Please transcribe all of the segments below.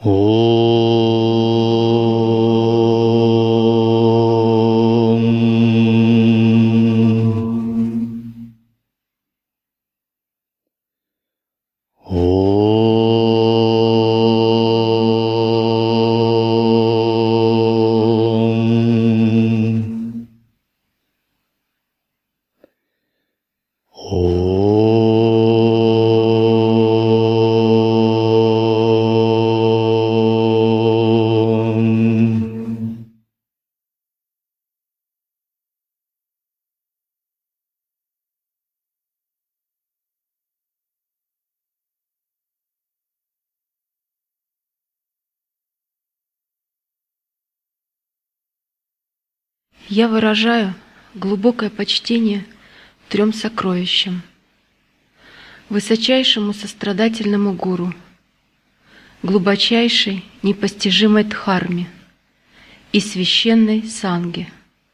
Я выражаю глубокое почтение трем сокровищам: высочайшему сострадательному гуру, глубочайшей непостижимой дхарме и священной санге.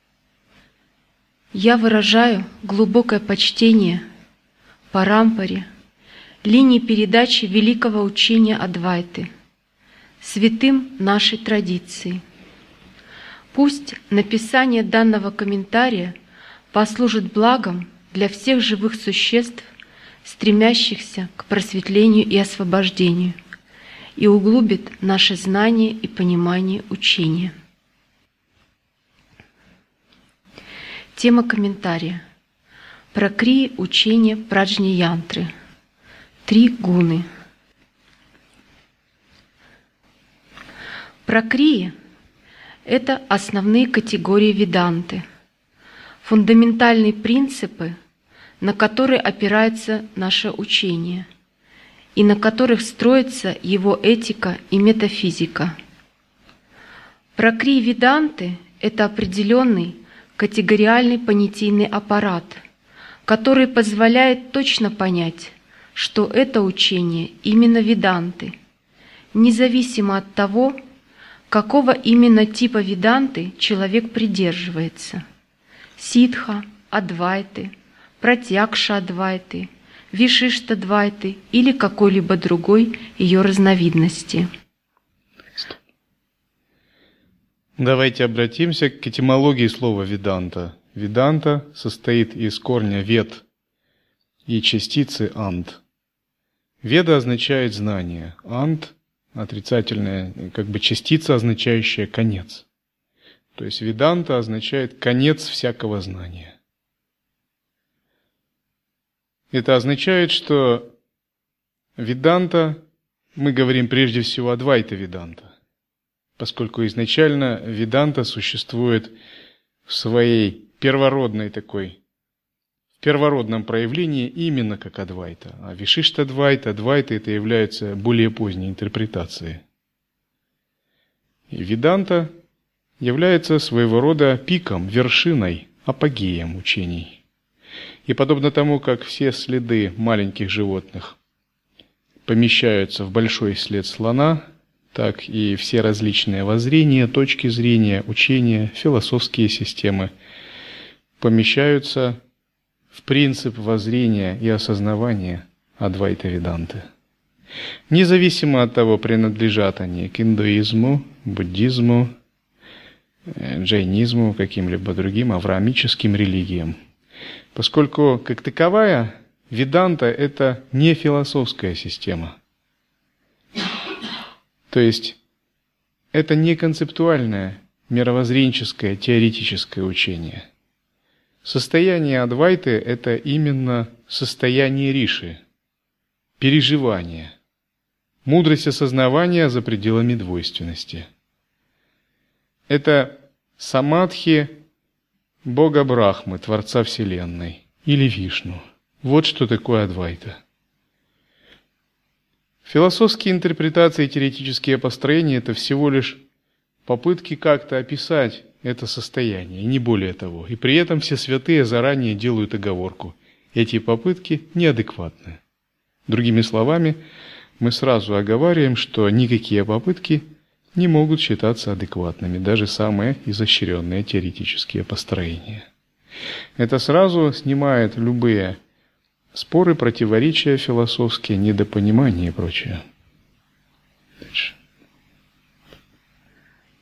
Я выражаю глубокое почтение Парампаре, линии передачи великого учения Адвайты, святым нашей традиции. Пусть написание данного комментария послужит благом для всех живых существ, стремящихся к просветлению и освобождению, и углубит наше знание и понимание учения. Тема комментария. Пракрии учения Праджни-янтры. 3 гуны. Пракрии — это основные категории веданты, фундаментальные принципы, на которые опирается наше учение и на которых строится его этика и метафизика. Пракрии веданты — это определенный категориальный понятийный аппарат, который позволяет точно понять, что это учение именно веданты, независимо от того, какого именно типа веданты человек придерживается – ситха, адвайты, пратьякша-адвайты, вишишта-адвайты или какой-либо другой ее разновидности. Давайте обратимся к этимологии слова «веданта». Веданта состоит из корня «вед» и частицы «ант». Веда означает знание, «ант» – отрицательная частица, означающая «конец». То есть веданта означает «конец всякого знания». Это означает, что веданта, мы говорим прежде всего адвайта-веданта, поскольку изначально веданта существует в своей в первородном проявлении именно как адвайта. А вишишта-адвайта, адвайта – это является более поздней интерпретацией. И веданта является своего рода пиком, вершиной, апогеем учений. И подобно тому, как все следы маленьких животных помещаются в большой след слона, так и все различные воззрения, точки зрения, учения, философские системы помещаются в принцип воззрения и осознавания Адвайта-веданты. Независимо от того, принадлежат они к индуизму, буддизму, джайнизму, каким-либо другим авраамическим религиям. Поскольку, как таковая, веданта – это не философская система. То есть, это не концептуальное, мировоззренческое, теоретическое учение. Состояние адвайты – это именно состояние риши, переживание, мудрость осознавания за пределами двойственности. Это самадхи Бога Брахмы, Творца Вселенной, или Вишну. Вот что такое адвайта. Философские интерпретации и теоретические построения – это всего лишь попытки как-то описать это состояние, не более того. И при этом все святые заранее делают оговорку. Эти попытки неадекватны. Другими словами, мы сразу оговариваем, что никакие попытки не могут считаться адекватными, даже самые изощренные теоретические построения. Это сразу снимает любые споры, противоречия философские, недопонимания и прочее. Дальше.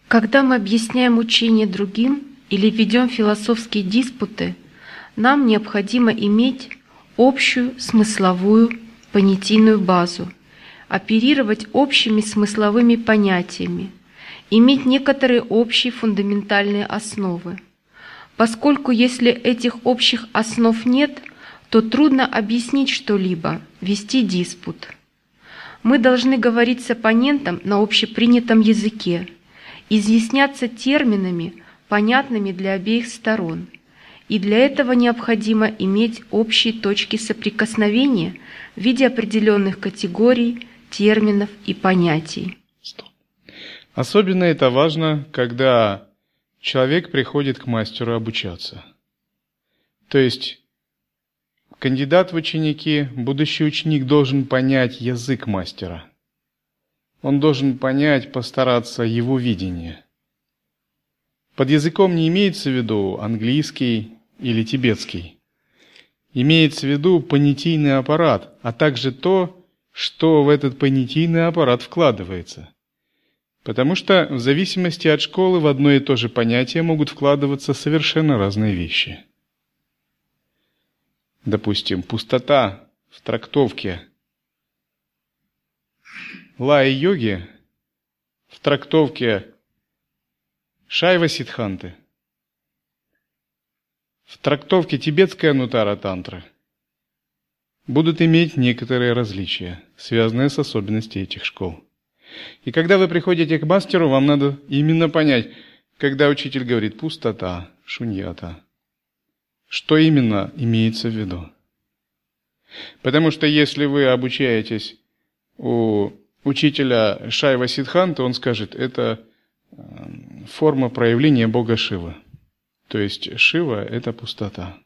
Когда мы объясняем учение другим или ведем философские диспуты, нам необходимо иметь общую смысловую понятийную базу, оперировать общими смысловыми понятиями, иметь некоторые общие фундаментальные основы. Поскольку если этих общих основ нет, то трудно объяснить что-либо, вести диспут. Мы должны говорить с оппонентом на общепринятом языке, изъясняться терминами, понятными для обеих сторон, и для этого необходимо иметь общие точки соприкосновения в виде определенных категорий, терминов и понятий. Особенно это важно, когда человек приходит к мастеру обучаться. То есть кандидат в ученики, будущий ученик должен понять язык мастера. Он должен понять, постараться его видение. Под языком не имеется в виду английский или тибетский. Имеется в виду понятийный аппарат, а также то, что в этот понятийный аппарат вкладывается. Потому что в зависимости от школы в одно и то же понятие могут вкладываться совершенно разные вещи. Допустим, пустота в трактовке лая-йоги, в трактовке Шайва-сиддханты, в трактовке тибетской анутара-тантры будут иметь некоторые различия, связанные с особенностями этих школ. И когда вы приходите к мастеру, вам надо именно понять, когда учитель говорит «пустота», «шуньята», что именно имеется в виду. Потому что если вы обучаетесь у учителя Шайва-сиддханты, он скажет, это форма проявления Бога Шивы. То есть Шива – это пустота.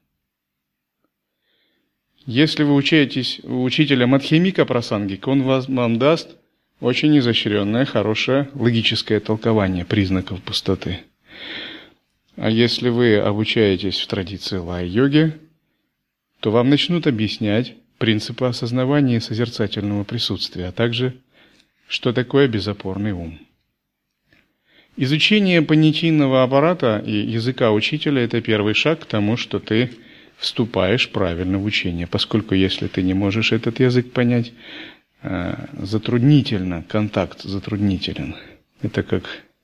Если вы учаетесь у учителя Мадхьямика Прасангика, он вам даст очень изощренное, хорошее логическое толкование признаков пустоты. А если вы обучаетесь в традиции лая-йоги, то вам начнут объяснять принципы осознавания и созерцательного присутствия, а также, что такое безопорный ум. Изучение понятийного аппарата и языка учителя – это первый шаг к тому, что ты вступаешь правильно в учение, поскольку если ты не можешь этот язык понять, затруднительно, контакт затруднителен. Это как,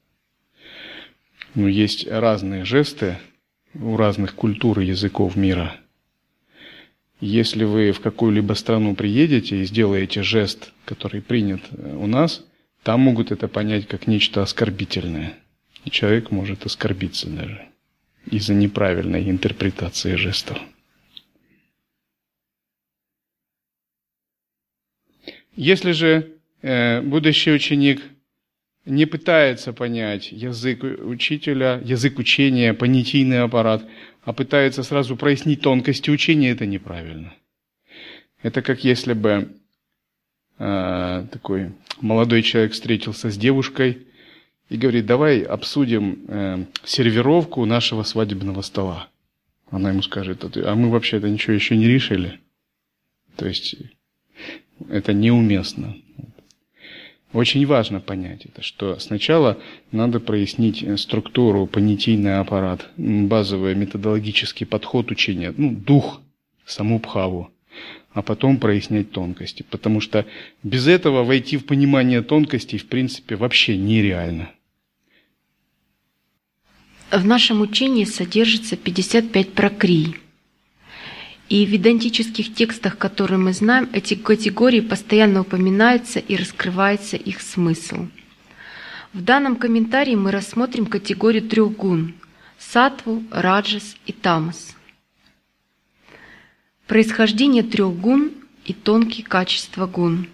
есть разные жесты у разных культур и языков мира. Если вы в какую-либо страну приедете и сделаете жест, который принят у нас, там могут это понять как нечто оскорбительное. И человек может оскорбиться даже из-за неправильной интерпретации жестов. Если же будущий ученик не пытается понять язык учителя, язык учения, понятийный аппарат, а пытается сразу прояснить тонкости учения, это неправильно. Это как если бы такой молодой человек встретился с девушкой и говорит, давай обсудим сервировку нашего свадебного стола. Она ему скажет, а мы вообще-то ничего еще не решили. То есть это неуместно. Очень важно понять это, что сначала надо прояснить структуру, понятийный аппарат, базовый методологический подход учения, дух, саму бхаву, а потом прояснять тонкости. Потому что без этого войти в понимание тонкостей в принципе вообще нереально. В нашем учении содержится 55 пракрий. И в ведантических текстах, которые мы знаем, эти категории постоянно упоминаются и раскрывается их смысл. В данном комментарии мы рассмотрим категорию 3 гун – саттву, раджас и тамас. Происхождение 3 гун и тонкие качества гун.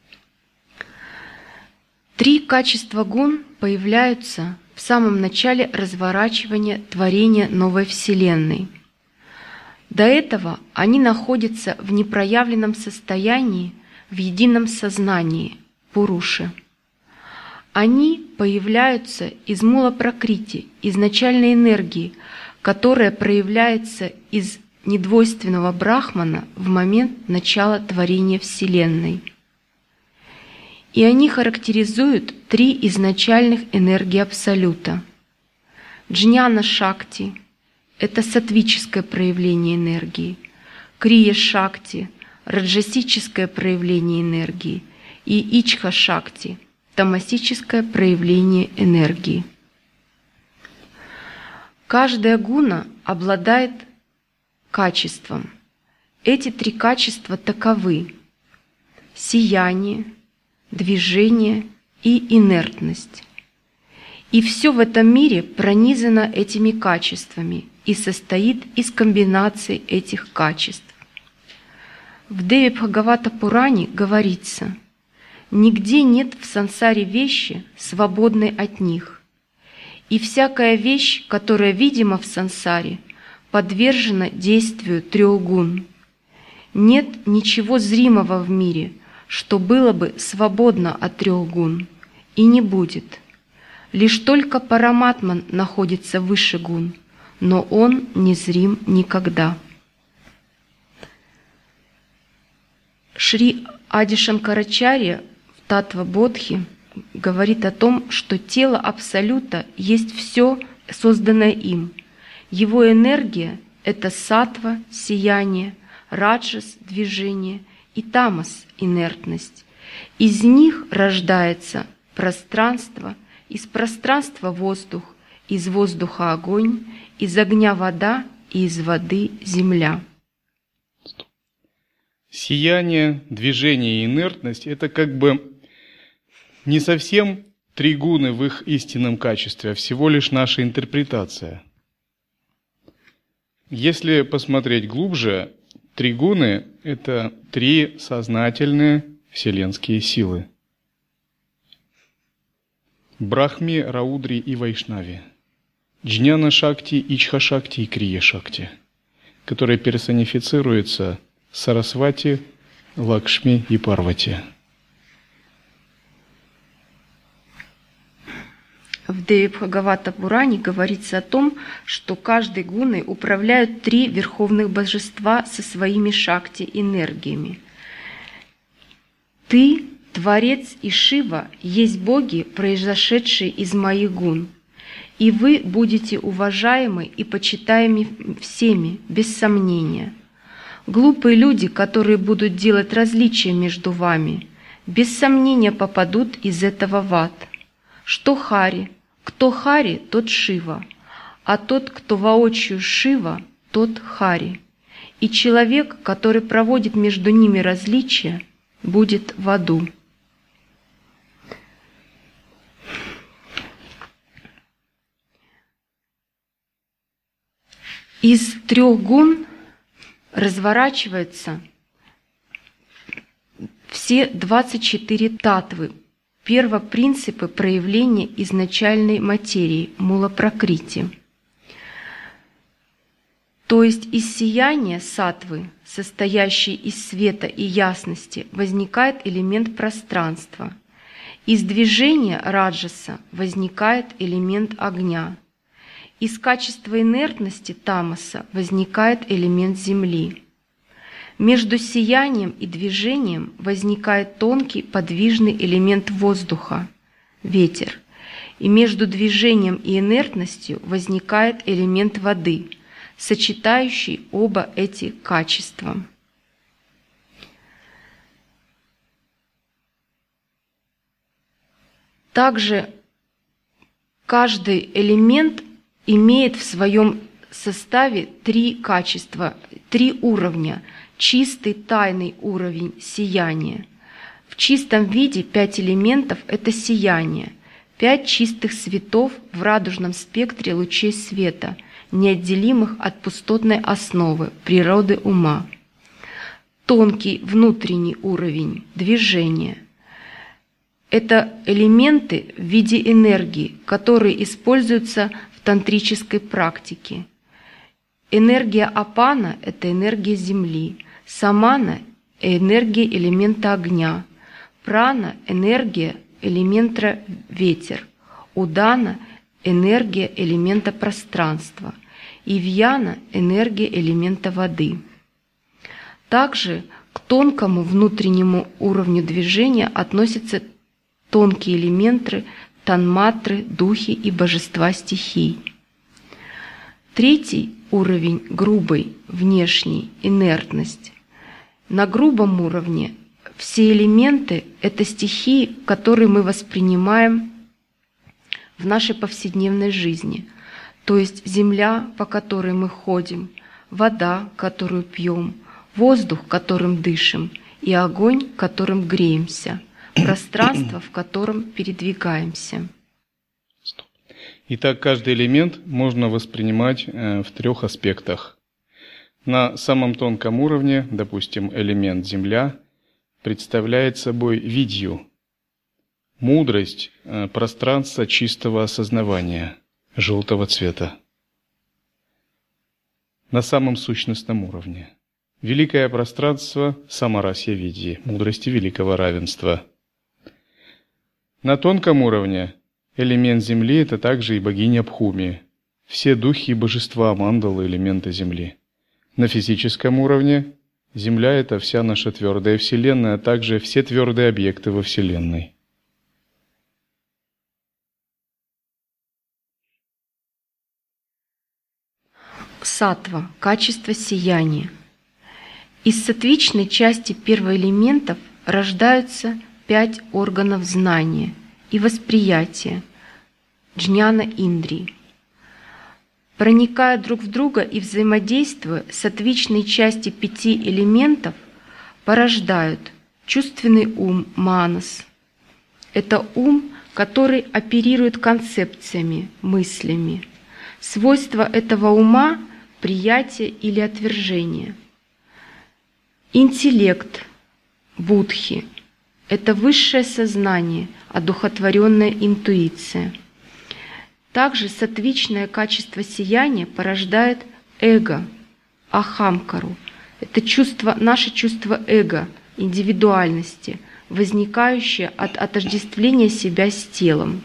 3 качества гун появляются в самом начале разворачивания творения новой Вселенной. До этого они находятся в непроявленном состоянии, в едином сознании, пуруши. Они появляются из мула пракрити, изначальной энергии, которая проявляется из недвойственного брахмана в момент начала творения Вселенной. И они характеризуют три изначальных энергии Абсолюта. Джняна-шакти – это саттвическое проявление энергии, крия-шакти – раджасическое проявление энергии и ичха-шакти – тамасическое проявление энергии. Каждая гуна обладает качеством. Эти три качества таковы: сияние, движение и инертность. И все в этом мире пронизано этими качествами и состоит из комбинаций этих качеств. В Деви Бхагавата Пуране говорится: «Нигде нет в сансаре вещи, свободной от них, и всякая вещь, которая видима в сансаре, подвержена действию трех гун. Нет ничего зримого в мире, что было бы свободно от трех гун, и не будет. Лишь только Параматман находится выше гун, но он не зрим никогда». Шри Ади Шанкарачарья в Татва-бодхи говорит о том, что тело Абсолюта есть все, созданное им. Его энергия – это саттва, сияние, раджас, движение, и тамас, инертность. Из них рождается пространство, из пространства воздух, из воздуха огонь, из огня вода и из воды земля. Сияние, движение и инертность – это как бы не совсем три гуны в их истинном качестве, а всего лишь наша интерпретация. Если посмотреть глубже, три гуны – это три сознательные вселенские силы. Брахми, Раудри и Вайшнави. Джняна-шакти, Ичха-шакти и Крия-шакти, которые персонифицируются Сарасвати, Лакшми и Парвати. В Деви Бхагавата Пуране говорится о том, что каждой гуной управляют три верховных божества со своими шакти-энергиями. Ты, Творец и Шива, есть боги, произошедшие из моих гун, и вы будете уважаемы и почитаемы всеми, без сомнения. Глупые люди, которые будут делать различия между вами, без сомнения попадут из этого в ад. Что Хари? Кто Хари, тот Шива, а тот, кто воочию Шива, тот Хари. И человек, который проводит между ними различия, будет в аду. Из трех гун разворачиваются все 24 татвы, первопринципы проявления изначальной материи, мула-пракрити. То есть из сияния саттвы, состоящей из света и ясности, возникает элемент пространства. Из движения раджаса возникает элемент огня. Из качества инертности тамаса возникает элемент земли. Между сиянием и движением возникает тонкий подвижный элемент воздуха – ветер. И между движением и инертностью возникает элемент воды, сочетающий оба эти качества. Также каждый элемент имеет в своем составе три качества, три уровня. Чистый тайный уровень сияния. В чистом виде 5 элементов – это сияние, 5 чистых светов в радужном спектре лучей света, неотделимых от пустотной основы, природы ума. Тонкий внутренний уровень движения – это элементы в виде энергии, которые используются в тантрической практике. Энергия апана – это энергия земли, самана – энергия элемента огня, прана – энергия элемента ветер, удана – энергия элемента пространства, и вьяна – энергия элемента воды. Также к тонкому внутреннему уровню движения относятся тонкие элементы, танматры, духи и божества стихий. Третий уровень, грубый, внешний, инертность. На грубом уровне все элементы – это стихии, которые мы воспринимаем в нашей повседневной жизни. То есть земля, по которой мы ходим, вода, которую пьем, воздух, которым дышим, и огонь, которым греемся, пространство, в котором передвигаемся. Итак, каждый элемент можно воспринимать в трех аспектах. На самом тонком уровне, допустим, элемент Земля представляет собой видью, мудрость, пространство чистого осознавания, желтого цвета. На самом сущностном уровне. Великое пространство самарасья видьи, мудрости великого равенства. На тонком уровне элемент Земли – это также и богиня Бхуми, все духи и божества мандалы, элементы Земли. На физическом уровне Земля – это вся наша твердая Вселенная, а также все твердые объекты во Вселенной. Саттва – качество сияния. Из саттвичной части первоэлементов рождаются 5 органов знания и восприятия – джняна-индрии. Проникая друг в друга и взаимодействуя, саттвичные части 5 элементов порождают чувственный ум манас. Это ум, который оперирует концепциями, мыслями. Свойство этого ума – приятие или отвержение. Интеллект будхи – это высшее сознание, одухотворенная интуиция. Также саттвичное качество сияния порождает эго, ахамкару. Это чувство, наше чувство эго, индивидуальности, возникающее от отождествления себя с телом.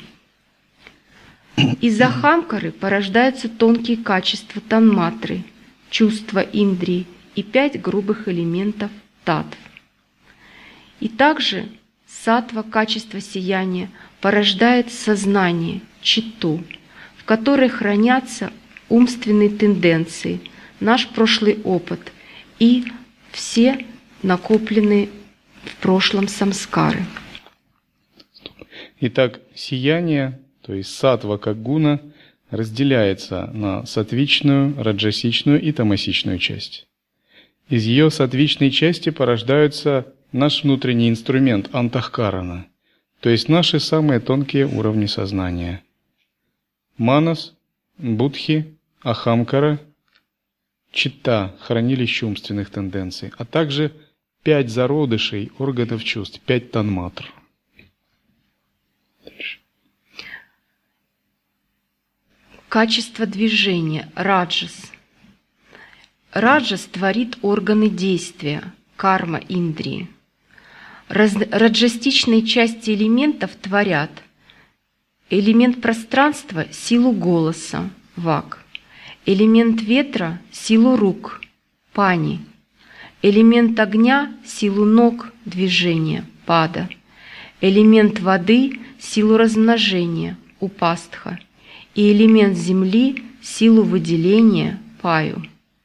Из ахамкары порождаются тонкие качества танматры, чувства индрии и 5 грубых элементов татв. И также саттва, качество сияния, порождает сознание, читту, в которой хранятся умственные тенденции, наш прошлый опыт и все накопленные в прошлом самскары. Итак, сияние, то есть саттва как гуна, разделяется на саттвичную, раджасичную и тамасичную часть. Из ее саттвичной части порождаются наш внутренний инструмент антахкарана, то есть наши самые тонкие уровни сознания. Манас, будхи, ахамкара, читта, хранилище умственных тенденций, а также 5 зародышей органов чувств, 5 танматр. Качество движения – раджас. Раджас творит органы действия, карма индрии. Раджастичные части элементов творят элемент пространства – силу голоса, вак, элемент ветра – силу рук, пани, элемент огня – силу ног, движения, пада, элемент воды – силу размножения, упастха, и элемент земли – силу выделения, паю.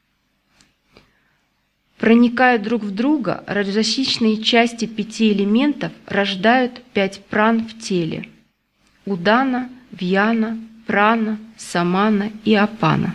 Проникая друг в друга, раджасичные части 5 элементов рождают 5 пран в теле – удана, вьяна, прана, самана и апана.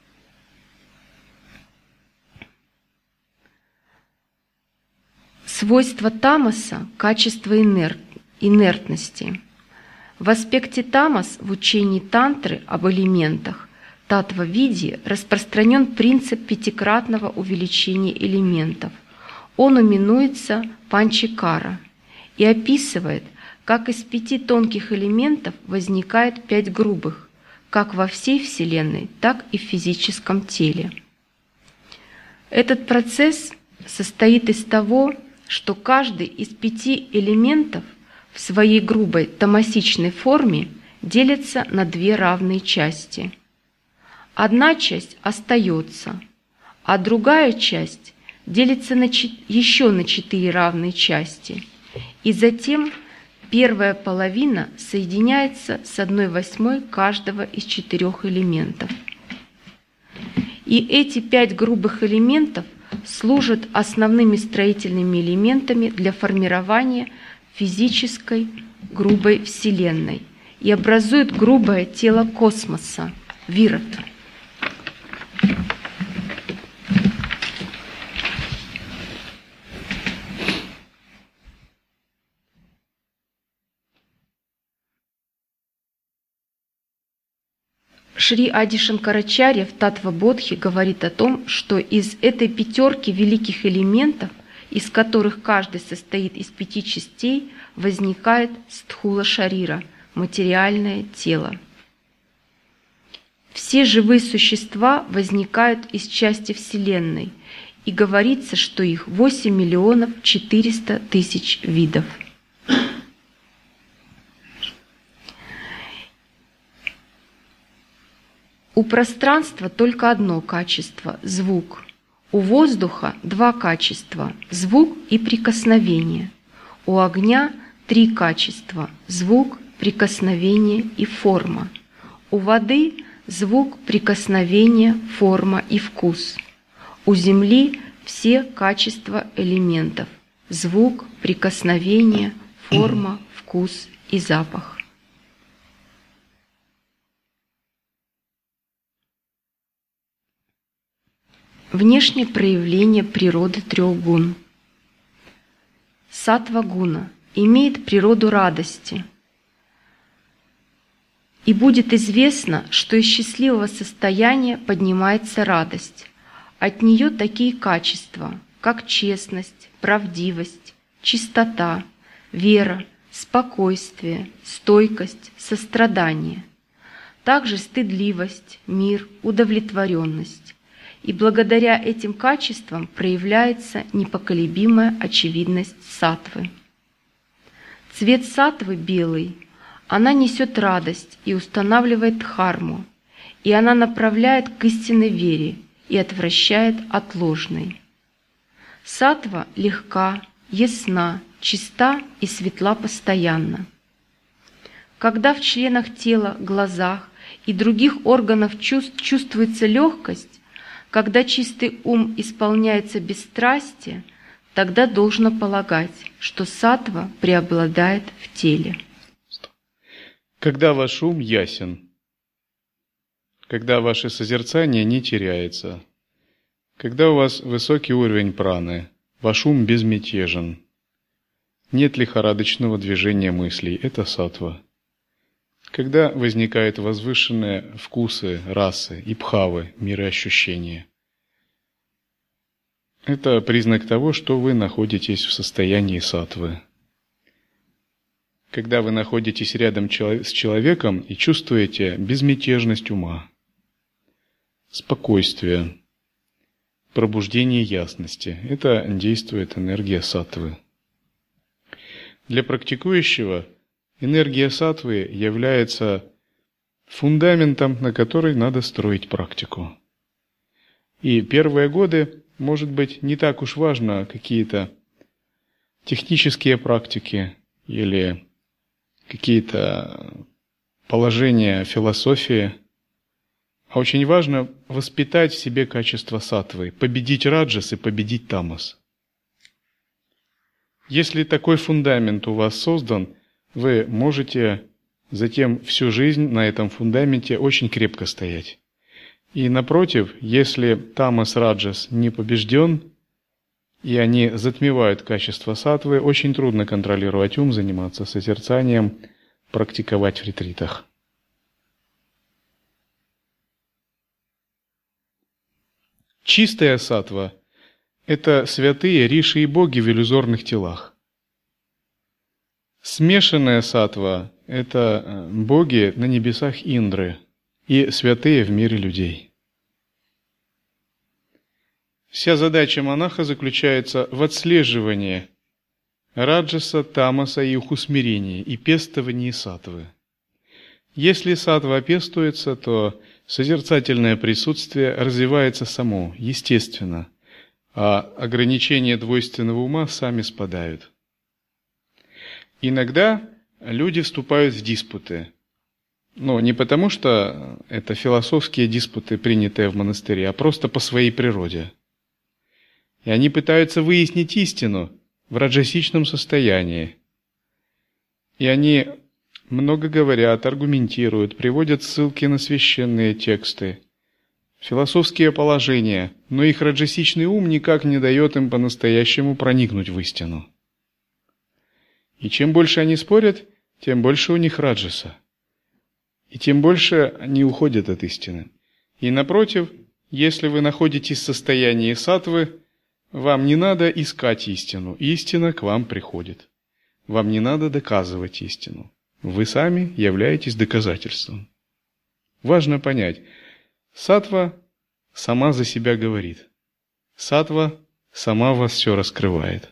Свойство тамаса – качество инертности. В аспекте тамас в учении тантры об элементах татва-видьи распространен принцип 5-кратного увеличения элементов. Он именуется панчикара и описывает, как из 5 тонких элементов возникает 5 грубых, как во всей Вселенной, так и в физическом теле. Этот процесс состоит из того, что каждый из 5 элементов в своей грубой тамасичной форме делится на 2 равные части. Одна часть остается, а другая часть делится еще на 4 равные части. И затем первая половина соединяется с 1/8 каждого из 4 элементов. И эти 5 грубых элементов служат основными строительными элементами для формирования физической грубой Вселенной и образуют грубое тело космоса – Вират. Шри Ади Шанкарачарья в Татва-бодхи говорит о том, что из этой 5 великих элементов, из которых каждый состоит из 5 частей, возникает стхула шарира – материальное тело. Все живые существа возникают из части Вселенной, и говорится, что их 8 400 000 видов. У пространства только одно качество – звук. У воздуха 2 качества – звук и прикосновение. У огня 3 качества – звук, прикосновение и форма. У воды – звук, прикосновение, форма и вкус. У земли все качества элементов – звук, прикосновение, форма, вкус и запах. Внешнее проявление природы 3 гун. Саттва-гуна имеет природу радости. И будет известно, что из счастливого состояния поднимается радость. От нее такие качества, как честность, правдивость, чистота, вера, спокойствие, стойкость, сострадание. Также стыдливость, мир, удовлетворенность. И благодаря этим качествам проявляется непоколебимая очевидность саттвы. Цвет саттвы белый, она несет радость и устанавливает дхарму, и она направляет к истинной вере и отвращает от ложной. Саттва легка, ясна, чиста и светла постоянно. Когда в членах тела, глазах и других органов чувств чувствуется легкость, когда чистый ум исполняется бесстрастие, тогда должно полагать, что саттва преобладает в теле. Когда ваш ум ясен, когда ваше созерцание не теряется, когда у вас высокий уровень праны, ваш ум безмятежен, нет лихорадочного движения мыслей, это саттва. Когда возникают возвышенные вкусы, расы и бхавы, мироощущения. Это признак того, что вы находитесь в состоянии саттвы. Когда вы находитесь рядом с человеком и чувствуете безмятежность ума, спокойствие, пробуждение ясности, это действует энергия саттвы. Для практикующего энергия саттвы является фундаментом, на который надо строить практику. И первые годы, может быть, не так уж важно какие-то технические практики или какие-то положения философии, а очень важно воспитать в себе качество саттвы, победить раджас и победить тамас. Если такой фундамент у вас создан, вы можете затем всю жизнь на этом фундаменте очень крепко стоять. И напротив, если тамас, раджас не побежден, и они затмевают качество саттвы, очень трудно контролировать ум, заниматься созерцанием, практиковать в ретритах. Чистая саттва – это святые риши и боги в иллюзорных телах. Смешанная саттва – это боги на небесах Индры и святые в мире людей. Вся задача монаха заключается в отслеживании раджаса, тамаса и их усмирении и пестовании саттвы. Если саттва пестуется, то созерцательное присутствие развивается само, естественно, а ограничения двойственного ума сами спадают. Иногда люди вступают в диспуты. Но не потому, что это философские диспуты, принятые в монастыре, а просто по своей природе. И они пытаются выяснить истину в раджасичном состоянии. И они много говорят, аргументируют, приводят ссылки на священные тексты, философские положения, но их раджасичный ум никак не дает им по-настоящему проникнуть в истину. И чем больше они спорят, тем больше у них раджаса. И тем больше они уходят от истины. И напротив, если вы находитесь в состоянии саттвы, вам не надо искать истину, истина к вам приходит. Вам не надо доказывать истину. Вы сами являетесь доказательством. Важно понять, саттва сама за себя говорит. Саттва сама вас все раскрывает.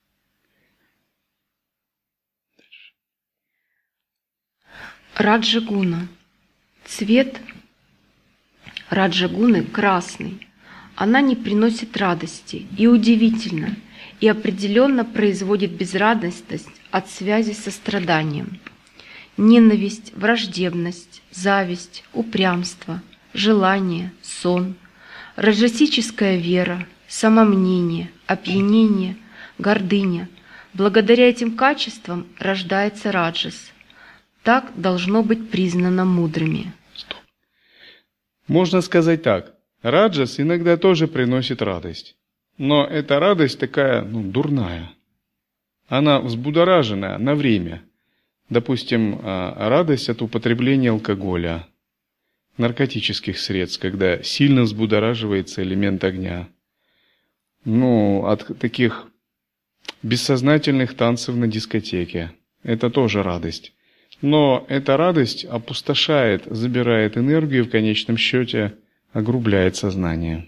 Раджагуна. Цвет раджагуны красный. Она не приносит радости, и удивительно, и определенно производит безрадостность от связи со страданием. Ненависть, враждебность, зависть, упрямство, желание, сон, раджасическая вера, самомнение, опьянение, гордыня. Благодаря этим качествам рождается раджас. Так должно быть признано мудрыми. Можно сказать так. Раджас иногда тоже приносит радость. Но эта радость такая, дурная. Она взбудораженная на время. Допустим, радость от употребления алкоголя, наркотических средств, когда сильно взбудораживается элемент огня. От таких бессознательных танцев на дискотеке. Это тоже радость. Но эта радость опустошает, забирает энергию и в конечном счете огрубляет сознание.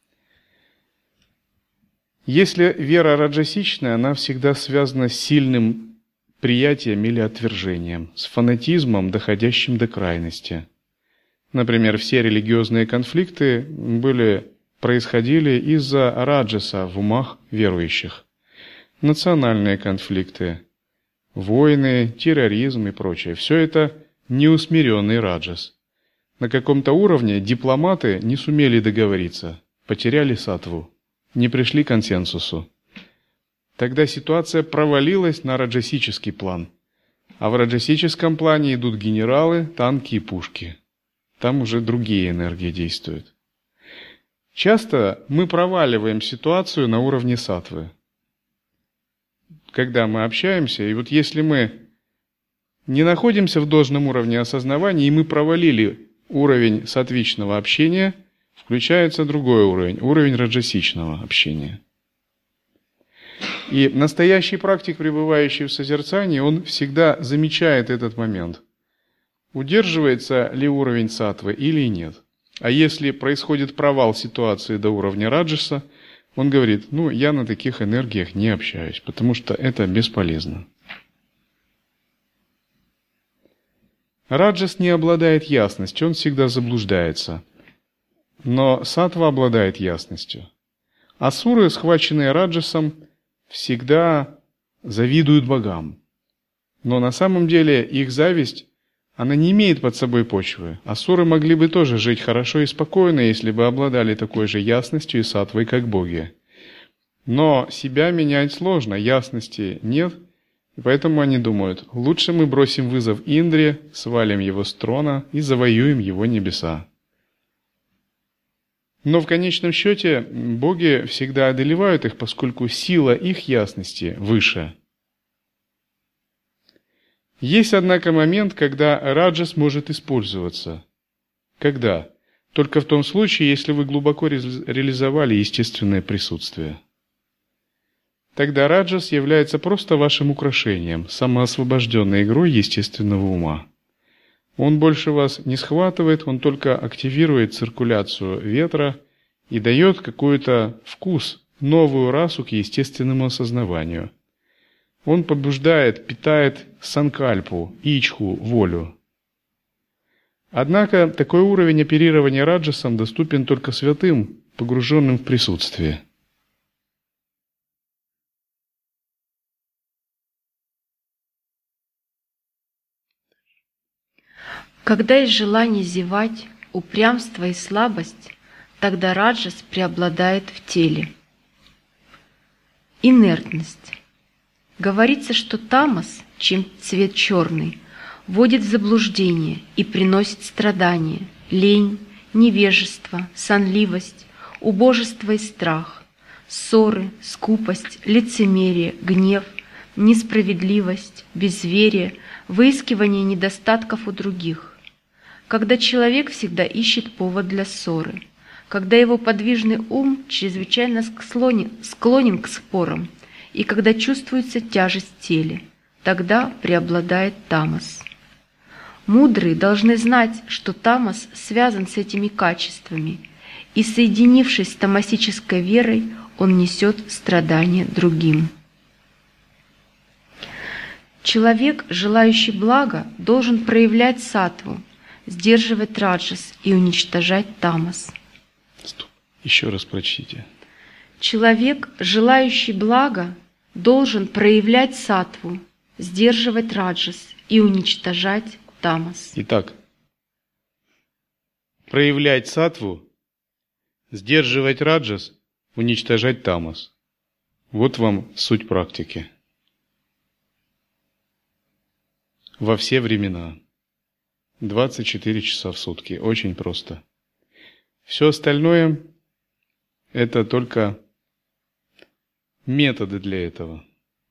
Если вера раджасичная, она всегда связана с сильным приятием или отвержением, с фанатизмом, доходящим до крайности. Например, все религиозные конфликты происходили из-за раджаса в умах верующих. Национальные конфликты, войны, терроризм и прочее. Все это неусмиренный раджас. На каком-то уровне дипломаты не сумели договориться, потеряли саттву, не пришли к консенсусу. Тогда ситуация провалилась на раджасический план. А в раджасическом плане идут генералы, танки и пушки. Там уже другие энергии действуют. Часто мы проваливаем ситуацию на уровне саттвы. Когда мы общаемся, и если мы не находимся в должном уровне осознавания, и мы провалили уровень саттвичного общения, включается другой уровень, уровень раджасичного общения. И настоящий практик, пребывающий в созерцании, он всегда замечает этот момент. Удерживается ли уровень саттвы или нет. А если происходит провал ситуации до уровня раджаса, он говорит, я на таких энергиях не общаюсь, потому что это бесполезно. Раджас не обладает ясностью, он всегда заблуждается. Но саттва обладает ясностью. Асуры, схваченные раджасом, всегда завидуют богам. Но на самом деле их зависть, она не имеет под собой почвы. Асуры могли бы тоже жить хорошо и спокойно, если бы обладали такой же ясностью и саттвой, как боги. Но себя менять сложно, ясности нет, и поэтому они думают, лучше мы бросим вызов Индре, свалим его с трона и завоюем его небеса. Но в конечном счете боги всегда одолевают их, поскольку сила их ясности выше. Есть, однако, момент, когда раджас может использоваться. Когда? Только в том случае, если вы глубоко реализовали естественное присутствие. Тогда раджас является просто вашим украшением, самоосвобожденной игрой естественного ума. Он больше вас не схватывает, он только активирует циркуляцию ветра и дает какой-то вкус, новую расу к естественному осознаванию. Он побуждает, питает санкальпу, ичху, волю. Однако такой уровень оперирования раджасом доступен только святым, погруженным в присутствие. Когда есть желание зевать, упрямство и слабость, тогда раджас преобладает в теле. Инертность. Говорится, что тамас, чем цвет черный, вводит в заблуждение и приносит страдания, лень, невежество, сонливость, убожество и страх, ссоры, скупость, лицемерие, гнев, несправедливость, безверие, выискивание недостатков у других. Когда человек всегда ищет повод для ссоры, когда его подвижный ум чрезвычайно склонен к спорам, и когда чувствуется тяжесть в теле, тогда преобладает тамас. Мудрые должны знать, что тамас связан с этими качествами, и, соединившись с тамасической верой, он несет страдания другим. Человек, желающий блага, должен проявлять саттву, сдерживать раджас и уничтожать тамас. Стоп. Еще раз прочтите. Человек, желающий блага, должен проявлять саттву, сдерживать раджас и уничтожать тамас. Итак, проявлять саттву, сдерживать раджас, уничтожать тамас. Вот вам суть практики. Во все времена. 24 часа в сутки. Очень просто. Все остальное – это только методы для этого.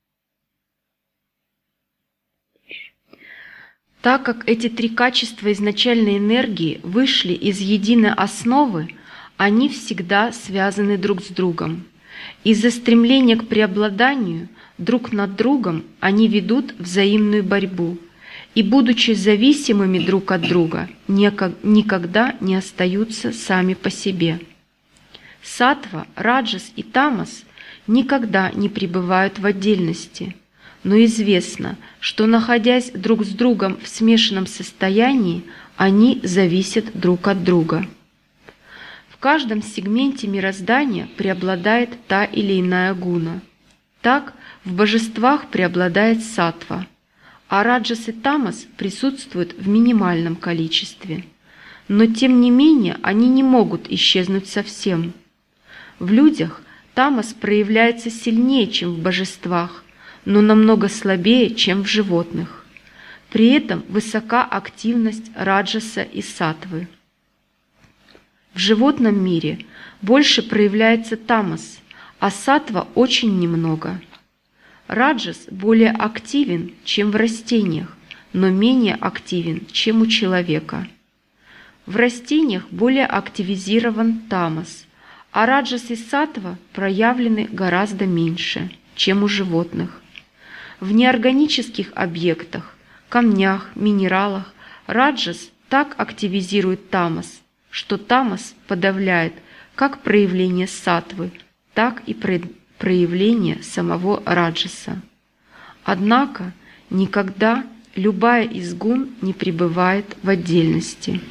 Так как эти три качества изначальной энергии вышли из единой основы, они всегда связаны друг с другом. Из-за стремления к преобладанию друг над другом они ведут взаимную борьбу и, будучи зависимыми друг от друга, никогда не остаются сами по себе. Саттва, раджас и тамас никогда не пребывают в отдельности, но известно, что, находясь друг с другом в смешанном состоянии, они зависят друг от друга. В каждом сегменте мироздания преобладает та или иная гуна. Так, в божествах преобладает саттва, а раджас и тамас присутствуют в минимальном количестве. Но тем не менее они не могут исчезнуть совсем. В людях тамас проявляется сильнее, чем в божествах, но намного слабее, чем в животных. При этом высока активность раджаса и саттвы. В животном мире больше проявляется тамас, а саттва очень немного. Раджас более активен, чем в растениях, но менее активен, чем у человека. В растениях более активизирован тамас, а раджас и саттва проявлены гораздо меньше, чем у животных. В неорганических объектах, камнях, минералах раджас так активизирует тамас, что тамас подавляет как проявление саттвы, так и проявление самого раджаса. Однако никогда любая из гун не пребывает в отдельности.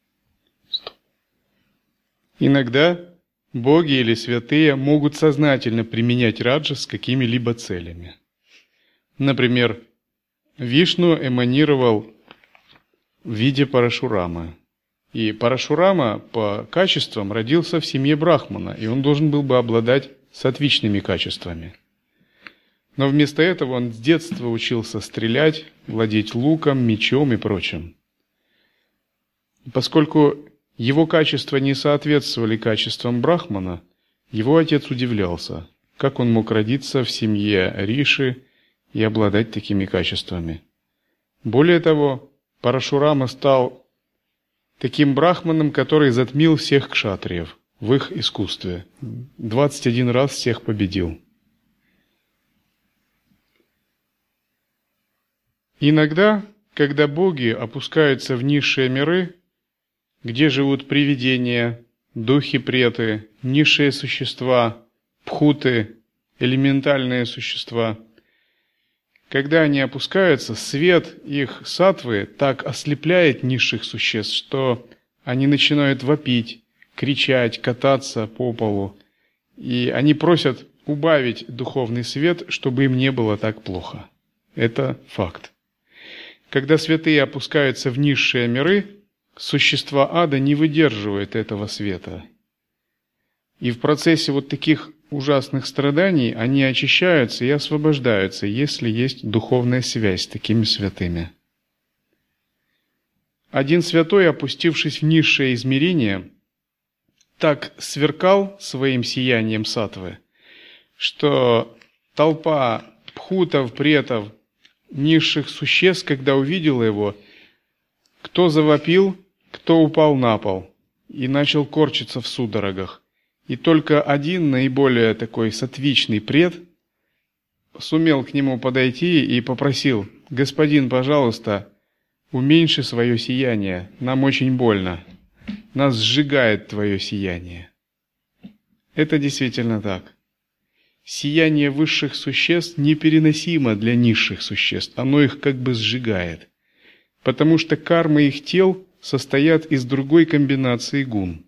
Иногда боги или святые могут сознательно применять раджас с какими-либо целями. Например, Вишну эманировал в виде Парашурама. И Парашурама по качествам родился в семье Брахмана, и он должен был бы обладать саттвичными качествами. Но вместо этого он с детства учился стрелять, владеть луком, мечом и прочим. Поскольку его качества не соответствовали качествам Брахмана, его отец удивлялся, как он мог родиться в семье Риши и обладать такими качествами. Более того, Парашурама стал таким брахманом, который затмил всех кшатриев в их искусстве. 21 раз всех победил. Иногда, когда боги опускаются в низшие миры, где живут привидения, духи-преты, низшие существа, пхуты, элементальные существа, когда они опускаются, свет их саттвы так ослепляет низших существ, что они начинают вопить, кричать, кататься по полу, и они просят убавить духовный свет, чтобы им не было так плохо. Это факт. Когда святые опускаются в низшие миры, существа ада не выдерживают этого света. И в процессе вот таких ужасных страданий они очищаются и освобождаются, если есть духовная связь с такими святыми. Один святой, опустившись в низшее измерение, так сверкал своим сиянием саттвы, что толпа пхутов, претов, низших существ, когда увидела его, кто завопил, кто упал на пол и начал корчиться в судорогах. И только один наиболее такой саттвичный прет сумел к нему подойти и попросил: «Господин, пожалуйста, уменьши свое сияние, нам очень больно, нас сжигает твое сияние». Это действительно так. Сияние высших существ непереносимо для низших существ, оно их как бы сжигает, потому что кармы их тел состоят из другой комбинации гун.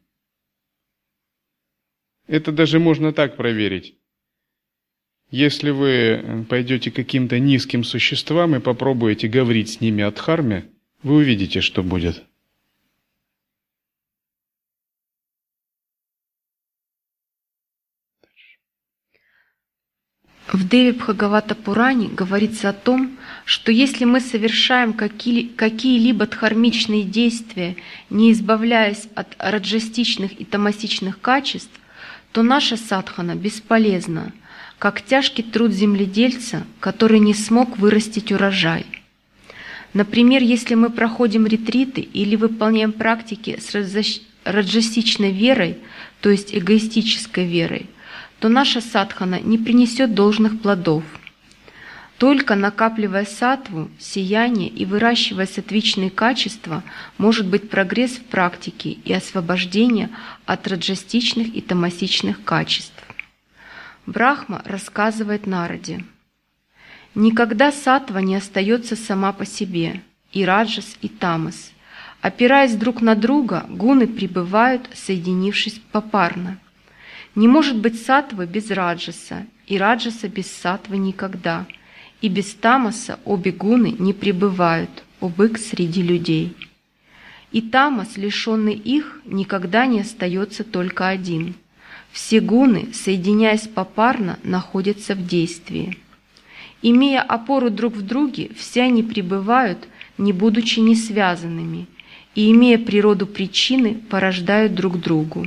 Это даже можно так проверить. Если вы пойдете к каким-то низким существам и попробуете говорить с ними о дхарме, вы увидите, что будет. В Деви Бхагавата Пуране говорится о том, что если мы совершаем какие-либо дхармичные действия, не избавляясь от раджастичных и тамасичных качеств, то наша садхана бесполезна, как тяжкий труд земледельца, который не смог вырастить урожай. Например, если мы проходим ретриты или выполняем практики с раджастичной верой, то есть эгоистической верой, то наша садхана не принесет должных плодов. Только накапливая саттву, сияние и выращивая саттвичные качества, может быть прогресс в практике и освобождение от раджастичных и тамасичных качеств. Брахма рассказывает Нараде: «Никогда саттва не остается сама по себе, и раджас, и тамас. Опираясь друг на друга, гуны пребывают, соединившись попарно. Не может быть саттвы без раджаса, и раджаса без саттвы никогда. И без тамаса обе гуны не пребывают, о бык среди людей. И тамас, лишенный их, никогда не остается только один. Все гуны, соединяясь попарно, находятся в действии. Имея опору друг в друге, все они пребывают, не будучи не связанными, и, имея природу причины, порождают друг другу.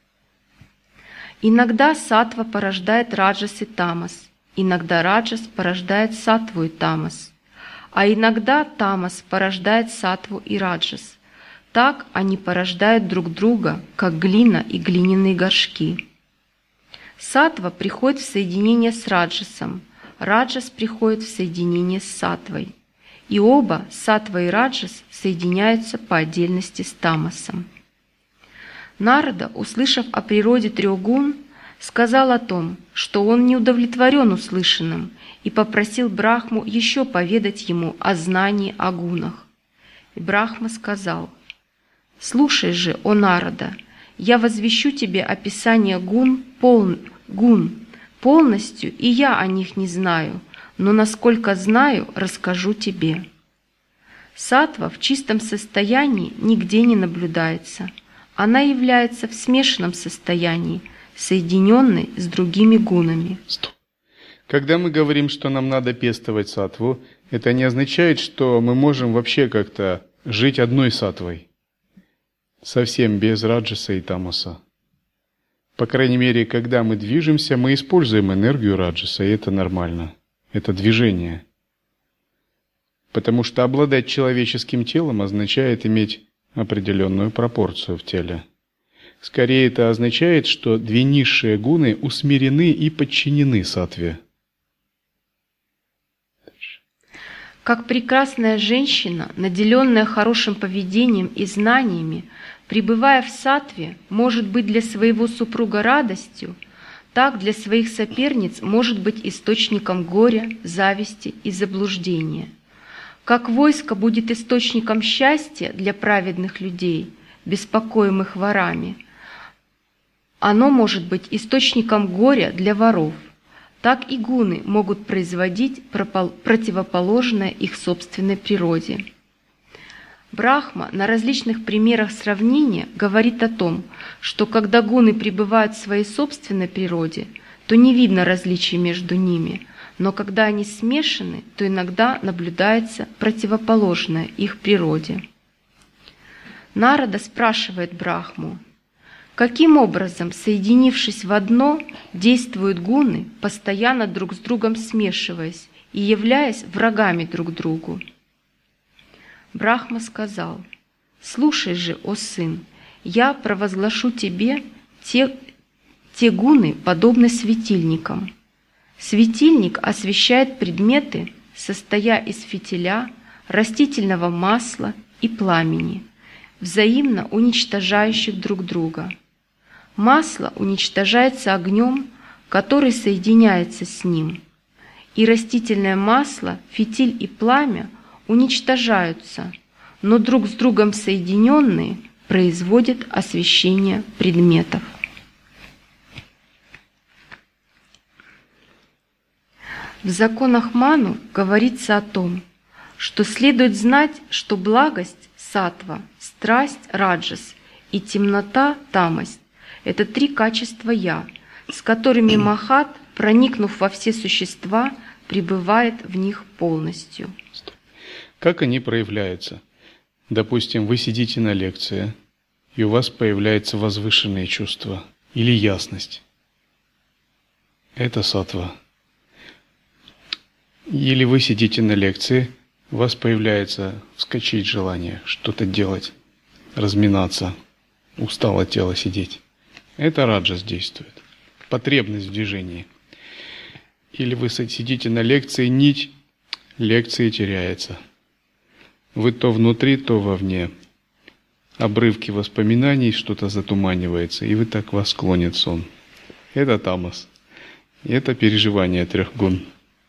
Иногда саттва порождает раджас и тамас, иногда раджас порождает саттву и тамас, а иногда тамас порождает саттву и раджас. Так они порождают друг друга, как глина и глиняные горшки. Саттва приходит в соединение с раджасом, раджас приходит в соединение с саттвой, и оба, саттва и раджас, соединяются по отдельности с тамасом. Нарада, услышав о природе трех гун, сказал о том, что он не удовлетворен услышанным, и попросил Брахму еще поведать ему о знании о гунах. И Брахма сказал: «Слушай же, о Нарада, я возвещу тебе описание гун полностью, и я о них не знаю, но насколько знаю, расскажу тебе. Саттва в чистом состоянии нигде не наблюдается. Она является в смешанном состоянии, соединенной с другими гунами». Когда мы говорим, что нам надо пестовать саттву, это не означает, что мы можем вообще как-то жить одной саттвой, совсем без раджаса и тамаса. По крайней мере, когда мы движемся, мы используем энергию раджаса, и это нормально. Это движение. Потому что обладать человеческим телом означает иметь определенную пропорцию в теле. Скорее, это означает, что две низшие гуны усмирены и подчинены саттве. Как прекрасная женщина, наделенная хорошим поведением и знаниями, пребывая в саттве, может быть для своего супруга радостью, так для своих соперниц может быть источником горя, зависти и заблуждения. Как войско будет источником счастья для праведных людей, беспокоимых ворами, оно может быть источником горя для воров. так и гуны могут производить противоположное их собственной природе. Брахма на различных примерах сравнения говорит о том, что когда гуны пребывают в своей собственной природе, то не видно различий между ними, но когда они смешаны, то иногда наблюдается противоположное их природе. Нарада спрашивает Брахму, каким образом, соединившись в одно, действуют гуны, постоянно друг с другом смешиваясь и являясь врагами друг другу? Брахма сказал: «Слушай же, о сын, я провозглашу тебе те гуны, подобны светильникам. Светильник освещает предметы, состоя из фитиля, растительного масла и пламени, взаимно уничтожающих друг друга. Масло уничтожается огнем, который соединяется с ним, и растительное масло, фитиль и пламя уничтожаются, но друг с другом соединенные производят освещение предметов». В законах Ману говорится о том, что следует знать, что благость – саттва, страсть – раджас и темнота – тамас – это три качества «я», с которыми Махат, проникнув во все существа, пребывает в них полностью. Как они проявляются? Допустим, вы сидите на лекции, и у вас появляется возвышенное чувство или ясность. Это саттва. Или вы сидите на лекции, у вас появляется вскочить желание, что-то делать, разминаться, устало тело сидеть. Это раджас действует. Потребность в движении. Или вы сидите на лекции, нить лекции теряется. Вы то внутри, то вовне. Обрывки воспоминаний, что-то затуманивается, и вы так вас клонит сон. Это тамас. И это переживание трех гун.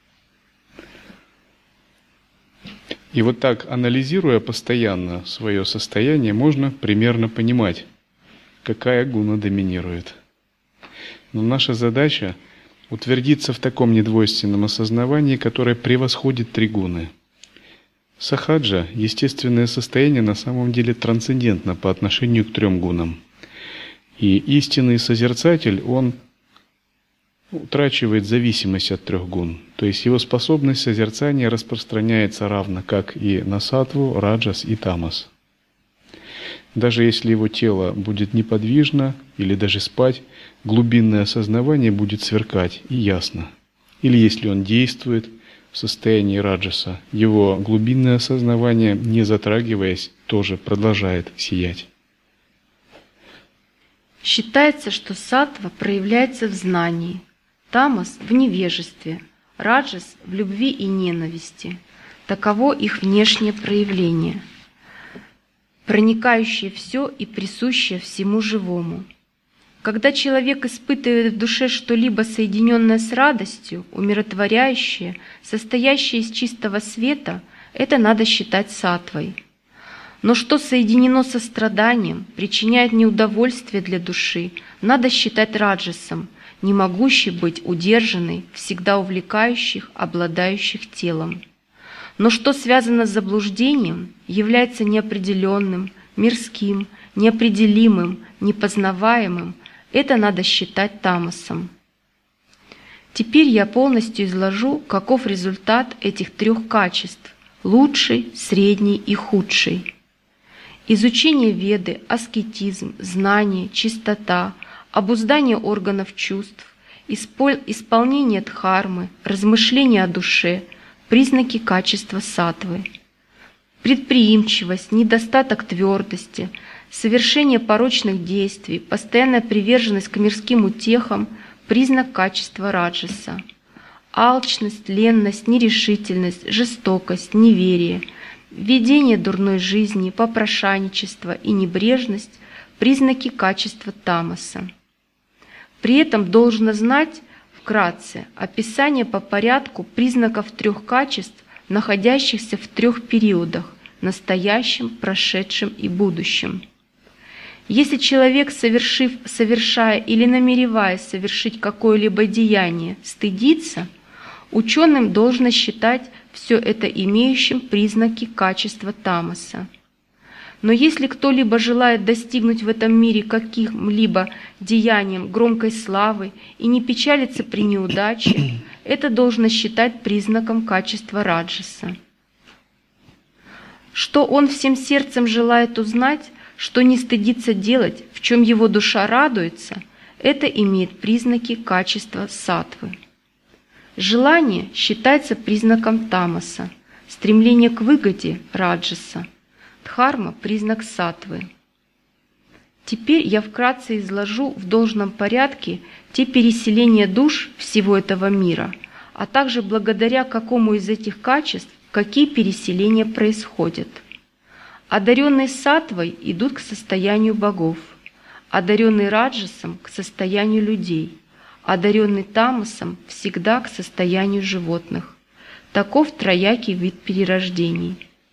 И вот так, анализируя постоянно свое состояние, можно примерно понимать, какая гуна доминирует. Но наша задача – утвердиться в таком недвойственном осознавании, которое превосходит три гуны. Сахаджа, естественное состояние, на самом деле трансцендентно по отношению к трем гунам. И истинный созерцатель, он утрачивает зависимость от трех гун. То есть его способность созерцания распространяется равно как и на саттву, раджас и тамас. Даже если его тело будет неподвижно или даже спать, глубинное осознавание будет сверкать и ясно. Или если он действует в состоянии раджаса, его глубинное осознавание, не затрагиваясь, тоже продолжает сиять. Считается, что саттва проявляется в знании, тамас в невежестве, раджас в любви и ненависти. Таково их внешнее проявление, проникающее все и присущее всему живому. Когда человек испытывает в душе что-либо соединенное с радостью, умиротворяющее, состоящее из чистого света, это надо считать саттвой. Но что соединено со страданием, причиняет неудовольствие для души, надо считать раджасом, не могущей быть удержанной, всегда увлекающих, обладающих телом. Но что связано с заблуждением, является неопределенным, мирским, неопределимым, непознаваемым, это надо считать тамасом. Теперь я полностью изложу, каков результат этих трех качеств – лучший, средний и худший. Изучение Веды, аскетизм, знание, чистота, обуздание органов чувств, исполнение дхармы, размышления о душе – признаки качества саттвы. Предприимчивость, недостаток твердости, совершение порочных действий, постоянная приверженность к мирским утехам – признак качества раджаса. Алчность, ленность, нерешительность, жестокость, неверие, ведение дурной жизни, попрошайничество и небрежность – признаки качества тамаса. При этом должно знать вкратце описание по порядку признаков трех качеств, находящихся в трех периодах – настоящем, прошедшем и будущем. Если человек, совершая или намереваясь совершить какое-либо деяние, стыдится, ученым должно считать все это имеющим признаки качества тамаса. Но если кто-либо желает достигнуть в этом мире каким-либо деянием громкой славы и не печалится при неудаче, это должно считать признаком качества раджаса. Что он всем сердцем желает узнать, что не стыдится делать, в чем его душа радуется, это имеет признаки качества саттвы. Желание считается признаком тамаса, стремление к выгоде – раджаса, дхарма – признак саттвы. Теперь я вкратце изложу в должном порядке те переселения душ всего этого мира, а также благодаря какому из этих качеств какие переселения происходят. Одаренные саттвой идут к состоянию богов, одаренные раджасом – к состоянию людей, одаренный тамасом – всегда к состоянию животных. Таков троякий вид перерождений.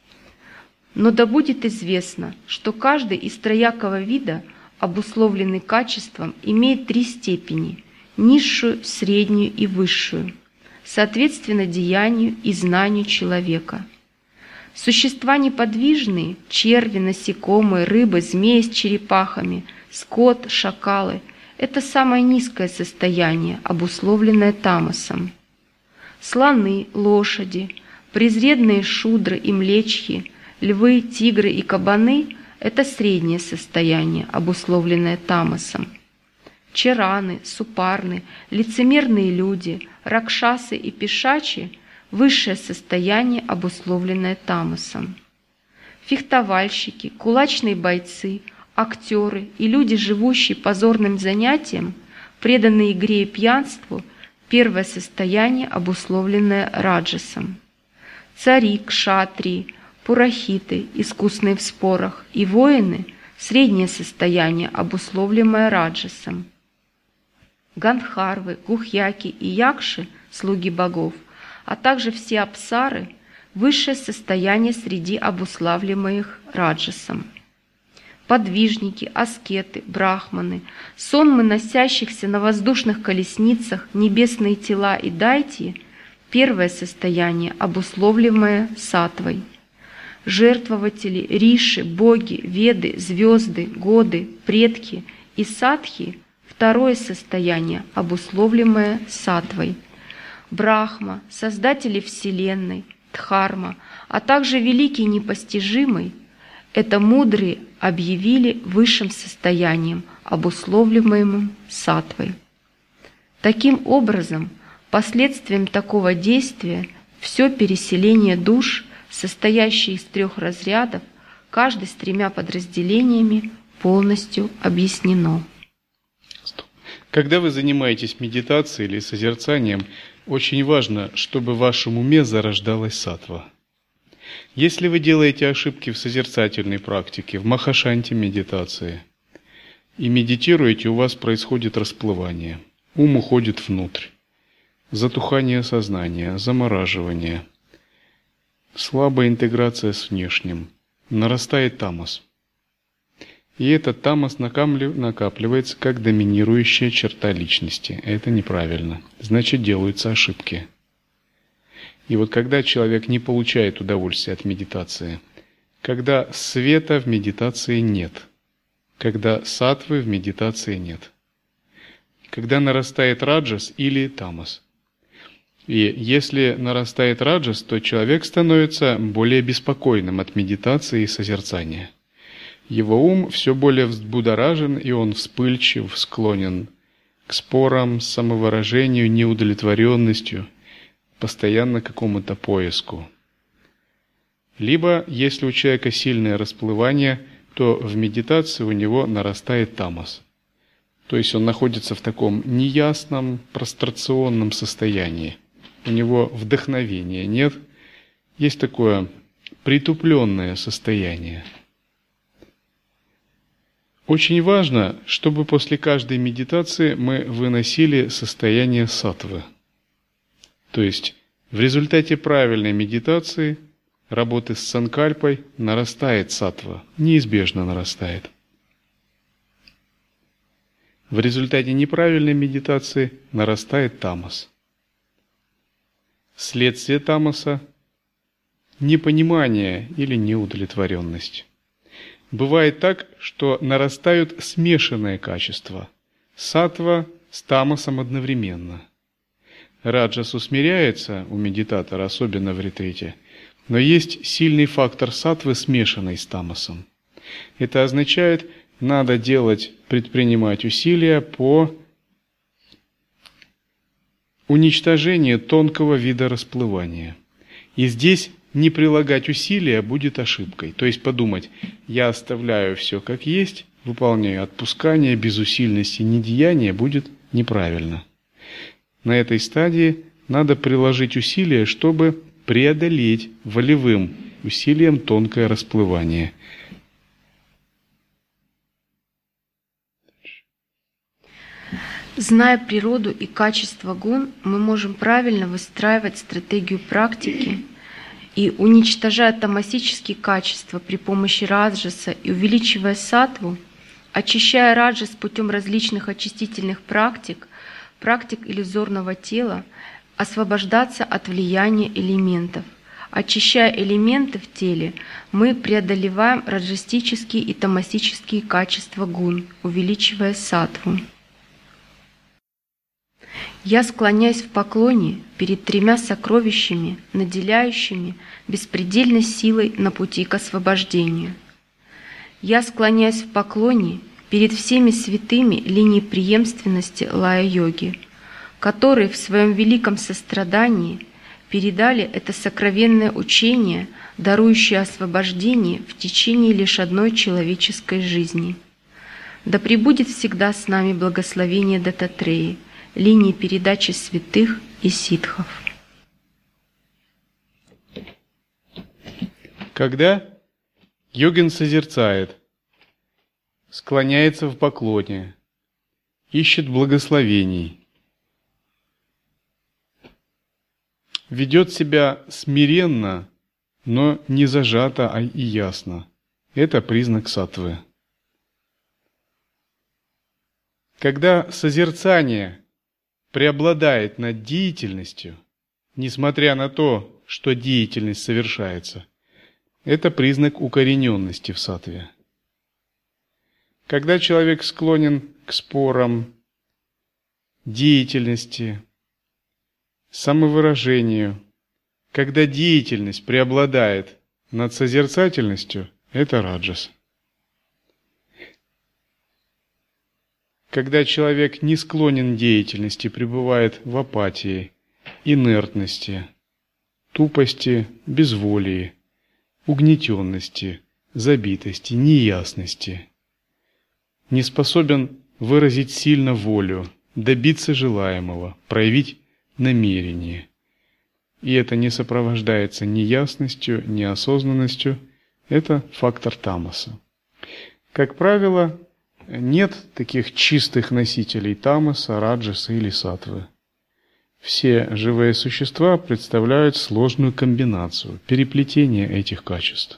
Но да будет известно, что каждый из троякого вида, обусловленный качеством, имеет три степени – низшую, среднюю и высшую, соответственно деянию и знанию человека. Существа неподвижные – черви, насекомые, рыбы, змеи с черепахами, скот, шакалы – это самое низкое состояние, обусловленное тамасом. Слоны, лошади, презренные шудры и млечхи, львы, тигры и кабаны – это среднее состояние, обусловленное тамасом. Чараны, супарны, лицемерные люди, ракшасы и пешачи – высшее состояние, обусловленное тамасом. Фехтовальщики, кулачные бойцы, актеры и люди, живущие позорным занятием, преданные игре и пьянству – первое состояние, обусловленное раджасом. Цари, кшатрии, пурахиты, искусные в спорах, и воины – среднее состояние, обусловленное раджасом. Гандхарвы, гухьяки и якши – слуги богов, а также все апсары – высшее состояние среди обуславливаемых раджасом. Подвижники, аскеты, брахманы, сонмы носящихся на воздушных колесницах, небесные тела и дайтии – первое состояние, обусловливаемое саттвой. Жертвователи, риши, боги, веды, звезды, годы, предки и садхи – второе состояние, обусловливаемое саттвой. Брахма, создатели Вселенной, Дхарма, а также Великий Непостижимый – это мудрые объявили высшим состоянием, обусловливаемым саттвой. Таким образом, последствием такого действия все переселение душ, состоящее из трех разрядов, каждый с тремя подразделениями, полностью объяснено. Когда вы занимаетесь медитацией или созерцанием, очень важно, чтобы в вашем уме зарождалась саттва. Если вы делаете ошибки в созерцательной практике, в махашанте медитации, и медитируете, у вас происходит расплывание, ум уходит внутрь, затухание сознания, замораживание, слабая интеграция с внешним, нарастает тамас. И этот тамас накапливается как доминирующая черта личности. Это неправильно. Значит, делаются ошибки. И вот когда человек не получает удовольствия от медитации, когда света в медитации нет, когда саттвы в медитации нет, когда нарастает раджас или тамас. И если нарастает раджас, то человек становится более беспокойным от медитации и созерцания. Его ум все более взбудоражен, и он вспыльчив, склонен к спорам, самовыражению, неудовлетворенностью, постоянно к какому-то поиску. Либо, если у человека сильное расплывание, то в медитации у него нарастает тамас. То есть он находится в таком неясном, прострационном состоянии. У него вдохновения нет. Есть такое притупленное состояние. Очень важно, чтобы после каждой медитации мы выносили состояние саттвы. То есть в результате правильной медитации, работы с санкальпой, нарастает саттва, неизбежно нарастает. В результате неправильной медитации нарастает тамас. Следствие тамаса – непонимание или неудовлетворенность. Бывает так, что нарастают смешанные качества – саттва с тамасом одновременно. Раджас усмиряется у медитатора, особенно в ретрите, но есть сильный фактор саттвы, смешанный с тамасом. Это означает, надо предпринимать усилия по уничтожению тонкого вида расплывания. И здесь не прилагать усилия будет ошибкой. То есть подумать, я оставляю все как есть, выполняю отпускание, безусильность и недеяние будет неправильно. На этой стадии надо приложить усилия, чтобы преодолеть волевым усилием тонкое расплывание. Зная природу и качество гун, мы можем правильно выстраивать стратегию практики и, уничтожая тамасические качества при помощи раджаса и увеличивая саттву, очищая раджас путем различных очистительных практик иллюзорного тела, освобождаться от влияния элементов. Очищая элементы в теле, мы преодолеваем раджастические и тамасические качества гун, увеличивая саттву. Я склоняюсь в поклоне перед 3 сокровищами, наделяющими беспредельной силой на пути к освобождению. Я склоняюсь в поклоне перед всеми святыми линий преемственности лая-йоги, которые в своем великом сострадании передали это сокровенное учение, дарующее освобождение в течение лишь одной человеческой жизни. Да пребудет всегда с нами благословение Даттатреи, линии передачи святых и ситхов. Когда йогин созерцает, склоняется в поклоне, ищет благословений, ведет себя смиренно, но не зажато, а и ясно. Это признак саттвы. Когда созерцание преобладает над деятельностью, несмотря на то, что деятельность совершается, это признак укорененности в саттве. Когда человек склонен к спорам, деятельности, самовыражению, когда деятельность преобладает над созерцательностью, это раджас. Когда человек не склонен к деятельности, пребывает в апатии, инертности, тупости, безволии, угнетенности, забитости, неясности, не способен выразить сильно волю, добиться желаемого, проявить намерение. И это не сопровождается ни ясностью, ни осознанностью. Это фактор тамаса. Как правило, нет таких чистых носителей тамаса, раджаса или саттвы. Все живые существа представляют сложную комбинацию, переплетение этих качеств.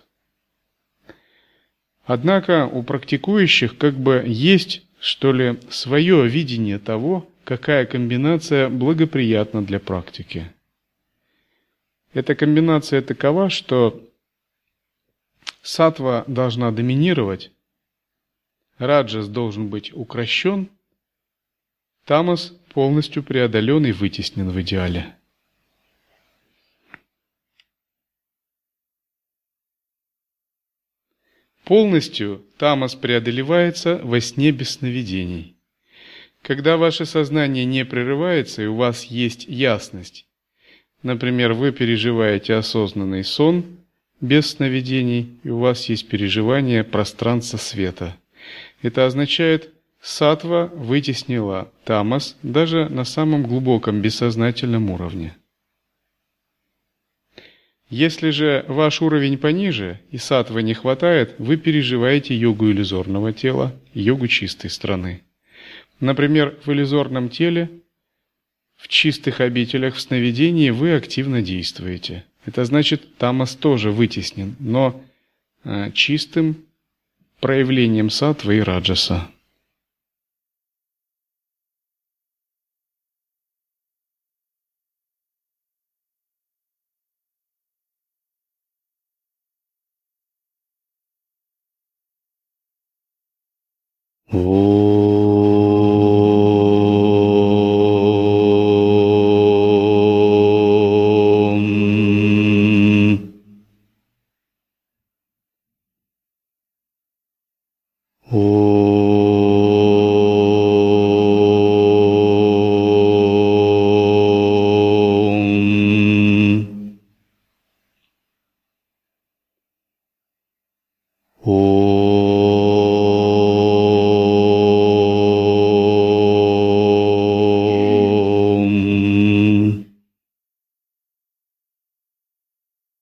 Однако у практикующих как бы есть, что ли, свое видение того, какая комбинация благоприятна для практики. Эта комбинация такова, что саттва должна доминировать, раджас должен быть укрощен, тамас полностью преодолен и вытеснен в идеале. Полностью тамас преодолевается во сне без сновидений. Когда ваше сознание не прерывается и у вас есть ясность, например, вы переживаете осознанный сон без сновидений, и у вас есть переживание пространства света. Это означает, саттва вытеснила тамас даже на самом глубоком бессознательном уровне. Если же ваш уровень пониже и саттвы не хватает, вы переживаете йогу иллюзорного тела, йогу чистой страны. Например, в иллюзорном теле, в чистых обителях, в сновидении вы активно действуете. Это значит, тамас тоже вытеснен, но чистым проявлением саттвы и раджаса. О.